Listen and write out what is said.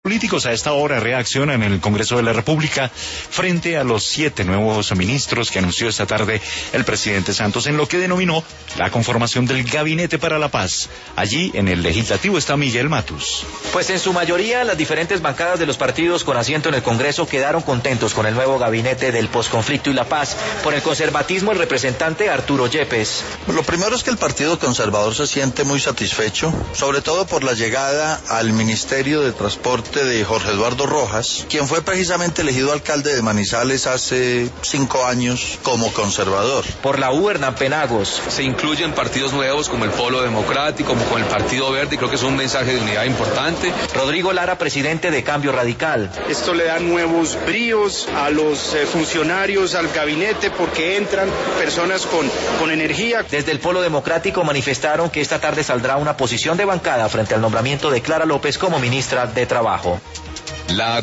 Políticos a esta hora reaccionan en el Congreso de la República frente a los 7 nuevos ministros que anunció esta tarde el presidente Santos en lo que denominó la conformación del Gabinete para la Paz. Allí en el Legislativo está Miguel Matus. Pues en su mayoría las diferentes bancadas de los partidos con asiento en el Congreso quedaron contentos con el nuevo Gabinete del Posconflicto y la Paz. Por el conservatismo, el representante Arturo Yepes. Lo primero es que el Partido Conservador se siente muy satisfecho, sobre todo por la llegada al Ministerio de Transporte de Jorge Eduardo Rojas, quien fue precisamente elegido alcalde de Manizales hace 5 años como conservador. Por la U, Hernán Penagos. Se incluyen partidos nuevos como el Polo Democrático, como el Partido Verde, y creo que es un mensaje de unidad importante. Rodrigo Lara, presidente de Cambio Radical. Esto le da nuevos bríos a los funcionarios, al gabinete, porque entran personas con energía. Desde el Polo Democrático manifestaron que esta tarde saldrá una posición de bancada frente al nombramiento de Clara López como ministra de Trabajo. La